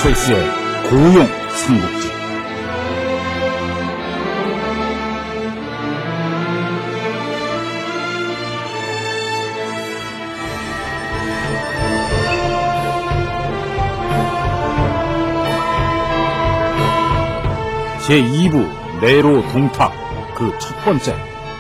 철수의 고용 삼국지. 제2부 내로 동탁 그 첫 번째.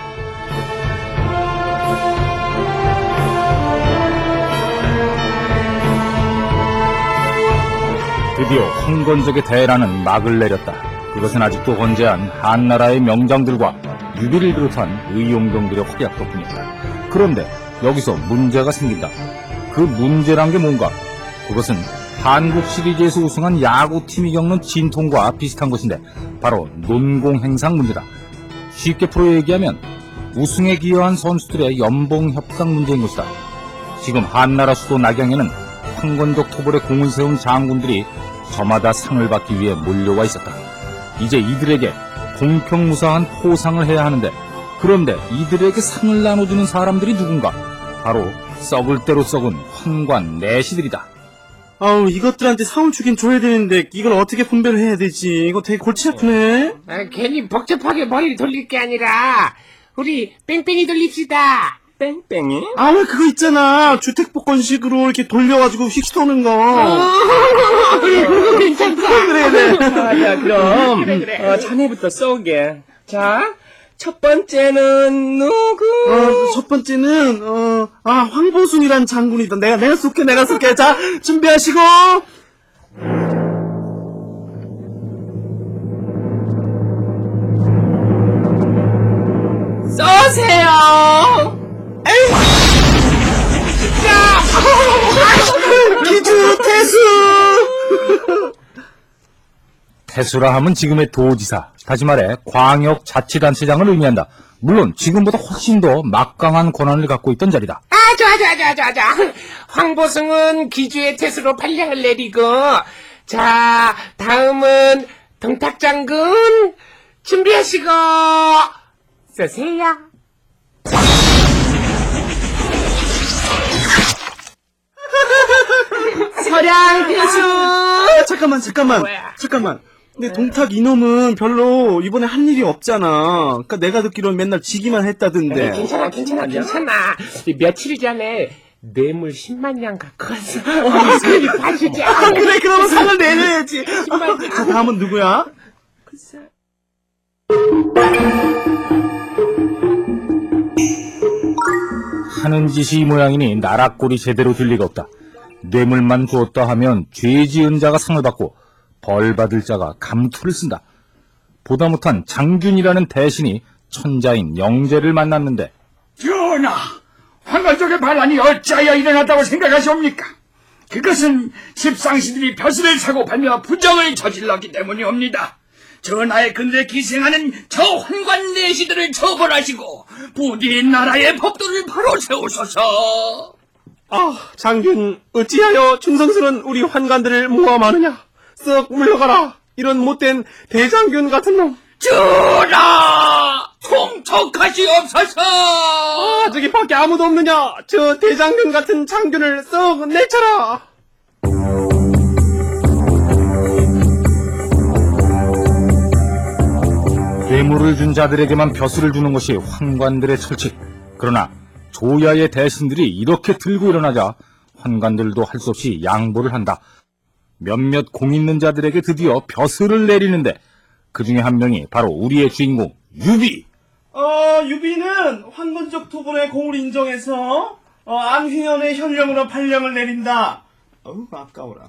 드디어 황건적의 대란은 막을 내렸다. 그것은 아직도 건재한 한나라의 명장들과 유비를 비롯한 의용병들의 활약 덕분이었다. 그런데 여기서 문제가 생긴다. 그 문제란 게 뭔가? 그것은 한국 시리즈에서 우승한 야구팀이 겪는 진통과 비슷한 것인데 바로 논공행상 문제다. 쉽게 풀어 얘기하면 우승에 기여한 선수들의 연봉 협상 문제인 것이다. 지금 한나라 수도 낙양에는 황건적 토벌에 공을 세운 장군들이 저마다 상을 받기 위해 몰려와 있었다. 이제 이들에게 공평무사한 포상을 해야 하는데, 그런데 이들에게 상을 나눠주는 사람들이 누군가? 바로 썩을 대로 썩은 황관 내시들이다. 아우, 이것들한테 상을 주긴 줘야 되는데 이걸 어떻게 분배를 해야 되지? 이거 되게 골치 아프네. 괜히 복잡하게 머리를 돌릴 게 아니라 우리 뺑뺑이 돌립시다. 뺑뺑이? 아, 왜 그거 있잖아. 주택복권식으로 이렇게 돌려가지고 휙 도는 거. 그래, 그거 괜찮다. 그래. 자, 그럼 그래. 자네부터 쏘게. 자, 첫 번째는 누구? 첫 번째는 황보순이란 장군이다. 내가 쏠게. 자, 준비하시고. 쏘세요. 기주 태수. 태수라 하면 지금의 도지사, 다시 말해 광역자치단체장을 의미한다. 물론 지금보다 훨씬 더 막강한 권한을 갖고 있던 자리다. 좋아. 황보승은 기주의 태수로 판량을 내리고, 자, 다음은 동탁장군 준비하시고 쏘세요. 서량 태수. 잠깐만. 근데 동탁 이놈은 별로 이번에 한 일이 없잖아. 그러니까 내가 듣기로는 맨날 지기만 했다던데. 괜찮아. 며칠 전에 뇌물 10만 냥 갖고 왔어. 봐주자. 그래, 그러면 상을 내려야지. 자, 다음은 누구야? 하는 짓이 이 모양이니 나락골이 제대로 될 리가 없다. 뇌물만 주었다 하면 죄 지은 자가 상을 받고 벌 받을 자가 감투를 쓴다. 보다 못한 장균이라는 대신이 천자인 영재를 만났는데, 전하, 황건적의 반란이 어찌하여 일어났다고 생각하시옵니까? 그것은 십상시들이 벼슬을 사고 발며 부정을 저질렀기 때문이옵니다. 전하의 근래 기생하는 저 환관 내시들을 처벌하시고 부디 나라의 법도를 바로 세우소서. 장균, 어찌하여 충성스런 우리 환관들을 모함하느냐? 썩 물러가라. 이런 못된 대장균 같은 놈. 전하, 통촉하시옵소서. 저기 밖에 아무도 없느냐? 저 대장균 같은 장균을 썩 내쳐라. 뇌물을 준 자들에게만 벼슬을 주는 것이 환관들의 철칙. 그러나 조야의 대신들이 이렇게 들고 일어나자 환관들도 할 수 없이 양보를 한다. 몇몇 공 있는 자들에게 드디어 벼슬을 내리는데, 그 중에 한 명이 바로 우리의 주인공 유비. 유비는 황건적 토벌의 공을 인정해서 안휘연의 현령으로 판령을 내린다. 어우, 아까워라.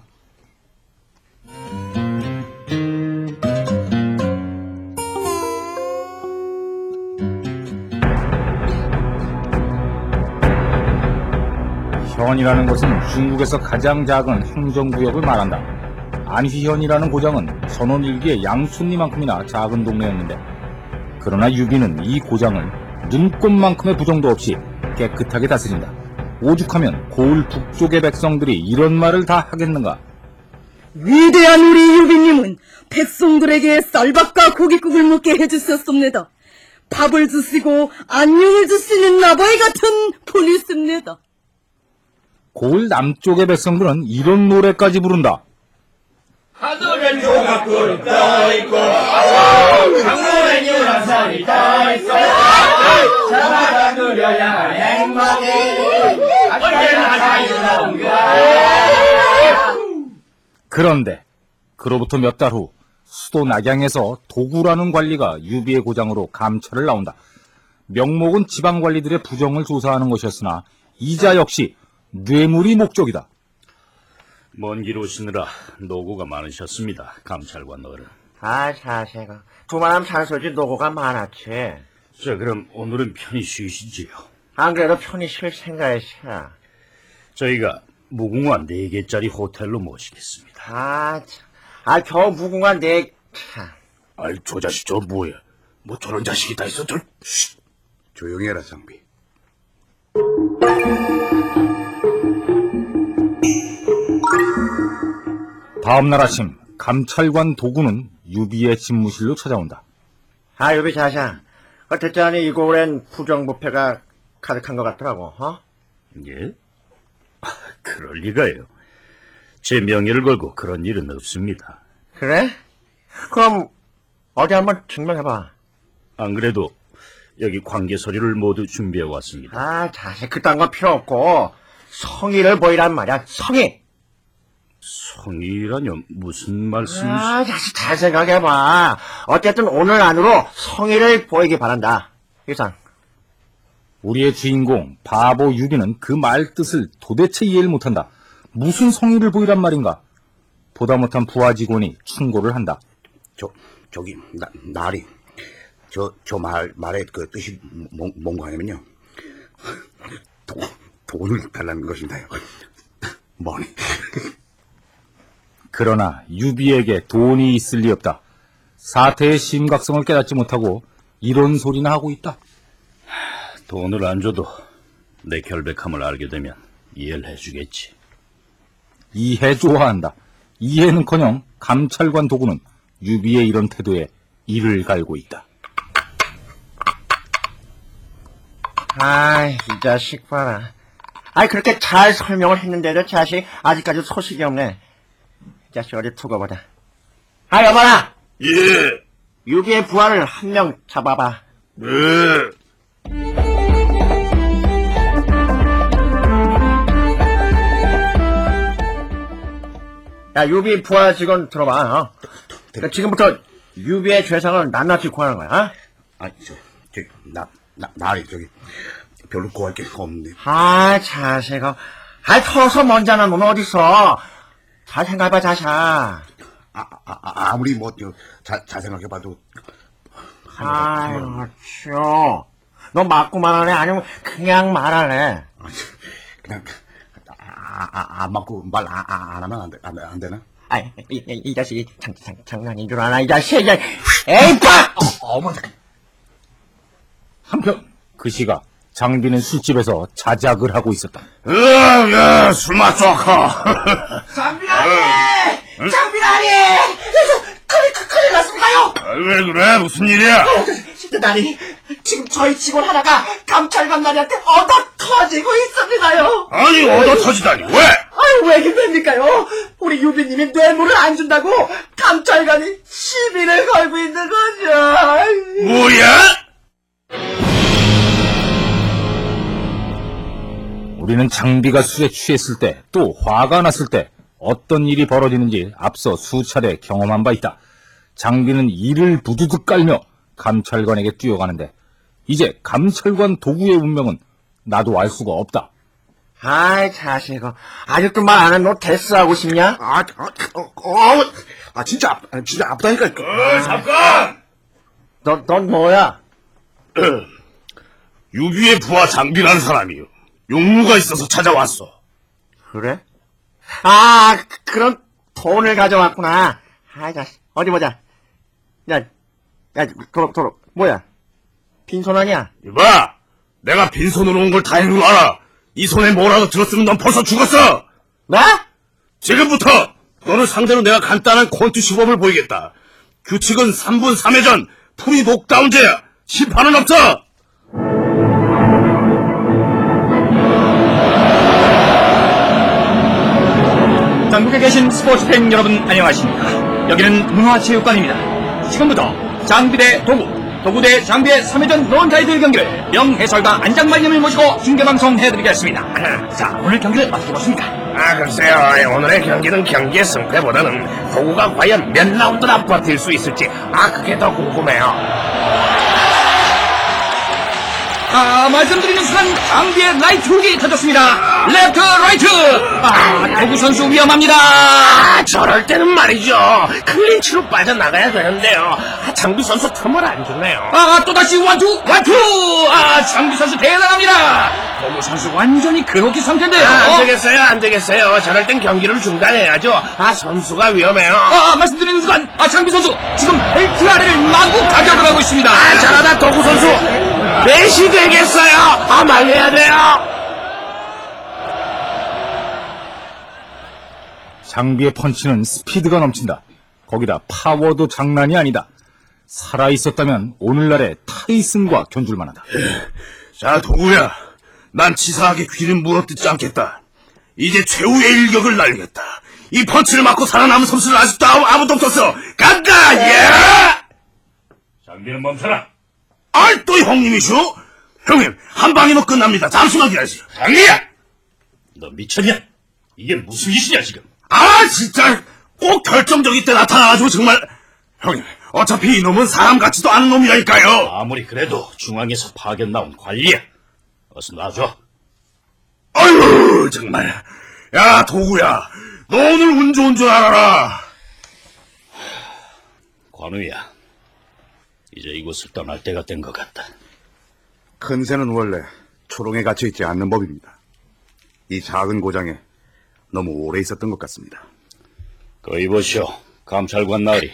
현이라는 것은 중국에서 가장 작은 행정구역을 말한다. 안휘현이라는 고장은 선원일기의 양촌리만큼이나 작은 동네였는데, 그러나 유비는 이 고장을 눈꼽만큼의 부정도 없이 깨끗하게 다스린다. 오죽하면 고을 북쪽의 백성들이 이런 말을 다 하겠는가? 위대한 우리 유비님은 백성들에게 쌀밥과 고깃국을 먹게 해주셨습니다. 밥을 주시고 안녕을 주시는 나바이 같은 분이십니다. 고을 남쪽의 백성들은 이런 노래까지 부른다. 하늘엔 조각구름 떠있고 강물엔 유람선이 떠있어 저마다 누려야 할 행복이 언제나 자유로운 거야. 그런데 그로부터 몇 달 후 수도 낙양에서 도구라는 관리가 유비의 고장으로 감찰을 나온다. 명목은 지방관리들의 부정을 조사하는 것이었으나 이자 역시 뇌물이 목적이다. 먼 길 오시느라 노고가 많으셨습니다, 감찰관 어른. 아, 자세가. 두말하면 잔소리 노고가 많았지. 자, 그럼 오늘은 편히 쉬시지요. 안 그래도 편히 쉴 생각이야. 저희가 무궁화 4개짜리 호텔로 모시겠습니다. 아, 참. 아, 겨우 무궁화 참. 아이, 저 자식 저 뭐야? 뭐 저런 자식이 다 있어? 조용히 해라, 장비. 다음 날 아침 감찰관 도구는 유비의 집무실로 찾아온다. 아, 유비 자샤. 듣자니 이곳엔 부정부패가 가득한 것 같더라고, 예? 그럴 리가요. 제 명예를 걸고 그런 일은 없습니다. 그래? 그럼, 어디 한번 증명해봐. 안 그래도 여기 관계 서류를 모두 준비해 왔습니다. 아, 자세 그딴 건 필요 없고, 성의를 보이란 말이야, 성의! 성의라뇨? 무슨 말씀이시... 아, 자식 잘 생각해봐. 어쨌든 오늘 안으로 성의를 보이기 바란다. 이상. 우리의 주인공 바보 유비는 그 말 뜻을 도대체 이해를 못한다. 무슨 성의를 보이란 말인가? 보다 못한 부하 직원이 충고를 한다. 저기, 나리. 저 말의 그 뜻이 뭔가 하냐면요. 돈을 달라는 것인가요? 뭐니? 그러나 유비에게 돈이 있을 리 없다. 사태의 심각성을 깨닫지 못하고 이런 소리나 하고 있다. 돈을 안 줘도 내 결백함을 알게 되면 이해를 해주겠지. 이해 좋아한다. 이해는커녕 감찰관 도구는 유비의 이런 태도에 이를 갈고 있다. 아이, 이 자식 봐라. 아이, 그렇게 잘 설명을 했는데도 자식 아직까지 소식이 없네. 이 자식 어디 두고 보자. 아, 여봐라! 예. 유비의 부하를 한 명 잡아봐. 네. 야, 유비 부하 직원 들어봐, 그러니까 지금부터 유비의 죄상을 낱낱이 구하는 거야, 아니, 나리, 별로 구할 게 없는데. 아, 자식아. 아이, 터서 먼지 하나 넌 어딨어? 잘 생각해봐, 자샤. 아무리 잘 생각해봐도. 아유, 쭈. 너 맞고만 하네? 아니면 그냥 말하네? 그냥, 안 맞고 말 안 하면 안 되나? 아이, 이 자식이 장난인 줄 아나, 이 자식이. 에이, 팍! 어머나. 한편 그 시각 장비는 술집에서 자작을 하고 있었다. 야, 술 마셔커. 장비라니! 장비라니! 큰일 났습니다요! 왜 그래? 무슨 일이야? 나니, 지금 저희 직원 하나가 감찰관 나리한테 얻어 터지고 있습니다요! 아니, 얻어 터지다니, 왜? 아유, 왜긴 왜입니까요? 우리 유비님이 뇌물을 안 준다고 감찰관이 시비를 걸고 있는 거죠. 뭐야? 우리는 장비가 술에 취했을 때 또 화가 났을 때 어떤 일이 벌어지는지 앞서 수차례 경험한 바 있다. 장비는 이를 부두둑 깔며 감찰관에게 뛰어가는데 이제 감찰관 도구의 운명은 나도 알 수가 없다. 아이, 자식아. 아직도 말 안 한 너 데스하고 싶냐? 진짜 아프다니까. 잠깐! 넌 뭐야? 유비의 부하 장비라는 사람이요. 용무가 있어서 찾아왔어. 그래? 아, 그런 돈을 가져왔구나. 아이, 자식. 어디 보자. 야, 도로, 뭐야? 빈손 아니야? 이봐! 내가 빈손으로 온 걸 다행으로 알아. 이 손에 뭐라도 들었으면 넌 벌써 죽었어! 나? 지금부터 너를 상대로 내가 간단한 권투 시범을 보이겠다. 규칙은 3분 3회전, 풀이 녹다운제야. 심판은 없어! 장군, 전국에 계신 스포츠 팬 여러분 안녕하십니까. 여기는 문화체육관입니다. 지금부터 장비 대 도구, 도구 대 장비의 3회전 론타이틀 경기를 명해설가 안장발님을 모시고 중계방송 해드리겠습니다. 자, 오늘 경기를 어떻게 보십니까? 글쎄요. 오늘의 경기는 경기의 승패보다는 도구가 과연 몇 라운드나 버틸 수 있을지 그게 더 궁금해요. 말씀드리는 순간 장비의 라이트 훅이 터졌습니다. 레프트 라이트. 도구 선수 위험합니다. 저럴 때는 말이죠. 클린치로 빠져나가야 되는데요. 장비 선수 틈을 안 주네요. 또다시 원투. 장비 선수 대단합니다. 도구 선수 완전히 그로기 상태인데요. 안 되겠어요. 저럴 땐 경기를 중단해야죠. 선수가 위험해요. 말씀드리는 순간 장비 선수 지금 벨트 아래를 마구 가격을 하고 있습니다. 잘하다 도구 선수. 넷이 되겠어요. 말려야 돼요. 장비의 펀치는 스피드가 넘친다. 거기다 파워도 장난이 아니다. 살아있었다면 오늘날의 타이슨과 견줄만하다. 자, 도구야. 난 치사하게 귀를 물어뜯지 않겠다. 이제 최후의 일격을 날리겠다. 이 펀치를 맞고 살아남은 선수는 아직도 아무도 없었어. 간다! 예! 장비는 멈춰라. 또 형님이시오? 형님, 한 방이면 끝납니다. 잠시만 기다리세요. 장비야! 너 미쳤냐? 이게 무슨 짓이냐, 지금? 진짜 꼭 결정적일 때 나타나가지고 정말. 형님, 어차피 이놈은 사람 같지도 않은 놈이라니까요. 아무리 그래도 중앙에서 파견 나온 관리야. 어서 놔줘. 아유, 정말. 야, 도구야. 너 오늘 운 좋은 줄 알아라. 관우야. 이제 이곳을 떠날 때가 된 것 같다. 큰 새는 원래 초롱에 갇혀 있지 않는 법입니다. 이 작은 고장에 너무 오래 있었던 것 같습니다. 거기 보시오. 감찰관 나으리.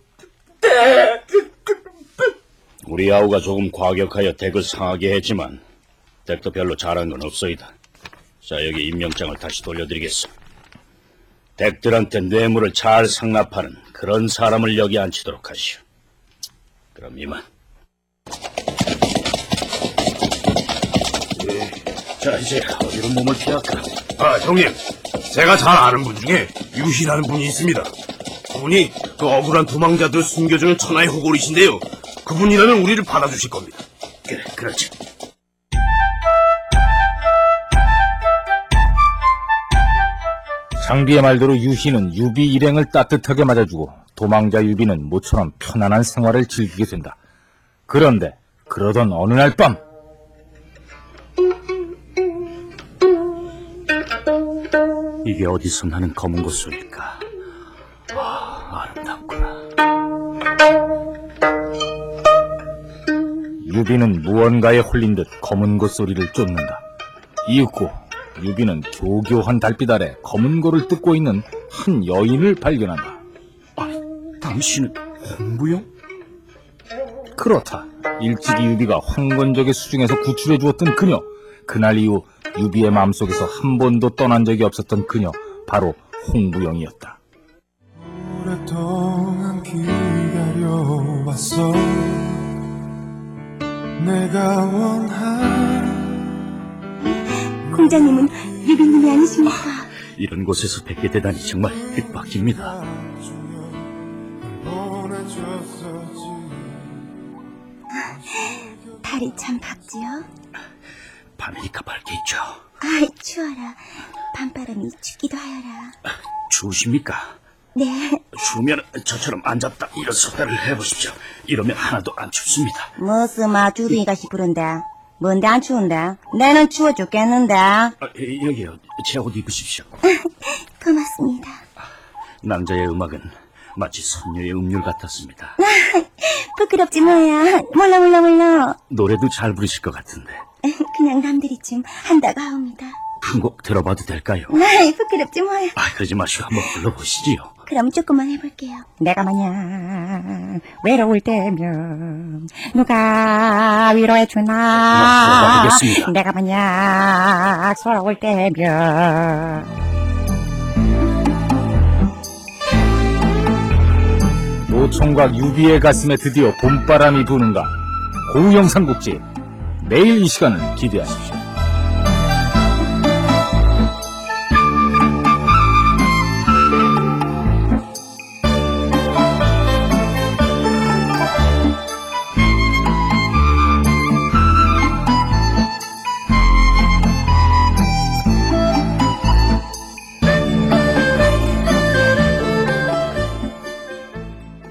우리 아우가 조금 과격하여 덱을 상하게 했지만 덱도 별로 잘한 건 없소이다. 자, 여기 임명장을 다시 돌려드리겠소. 덱들한테 뇌물을 잘 상납하는 그런 사람을 여기 앉히도록 하시오. 그럼 이만. 자, 이제 어디로 몸을 피할까? 형님. 제가 잘 아는 분 중에 유희라는 분이 있습니다. 그분이 그 억울한 도망자들 숨겨주는 천하의 호골이신데요. 그분이라면 우리를 받아주실 겁니다. 그래, 그렇지. 장비의 말대로 유희는 유비 일행을 따뜻하게 맞아주고 도망자 유비는 모처럼 편안한 생활을 즐기게 된다. 그런데 그러던 어느 날 밤 이게 어디서 나는 검은 곳 소리일까? 아름답구나. 유비는 무언가에 홀린 듯 검은 곳 소리를 쫓는다. 이윽고 유비는 교교한 달빛 아래 검은 고를 뜯고 있는 한 여인을 발견한다. 당신은 홍부영? 그렇다. 일찍이 유비가 황건적의 수중에서 구출해 주었던 그녀. 그날 이후 유비의 마음속에서 한 번도 떠난 적이 없었던 그녀, 바로 홍부영이었다. 오랫동안 기다려왔어. 내가 원한 공자님은 유비님이 아니십니까? 이런 곳에서 뵙게 되다니 정말 뜻밖입니다. 달이 참 밝지요? 밤이니까 밝게 있죠. 추워라. 밤바람이 춥기도 하여라. 추우십니까? 네. 추우면 저처럼 앉았다 일어섰다를 해보십시오. 이러면 하나도 안 춥습니다. 무슨 주비가 시부른데? 뭔데 안 추운데? 나는 추워 죽겠는데. 여기요. 제 옷 입으십시오. 고맙습니다. 남자의 음악은 마치 선녀의 음률 같았습니다. 부끄럽지 뭐야. 몰라. 노래도 잘 부르실 것 같은데. 그냥 남들이 좀 한다고 하옵니다. 한 곡 들어봐도 될까요? 부끄럽지 뭐야. 그러지 마시고 한번 불러보시지요. 그럼 조금만 해볼게요. 내가 마냥 외로울 때면 누가 위로해주나. 들어보겠습니다. 내가 마냥 서러울 때면. 노총각 유비의 가슴에 드디어 봄바람이 부는가. 고우영상국지. 내일 이 시간을 기대하십시오.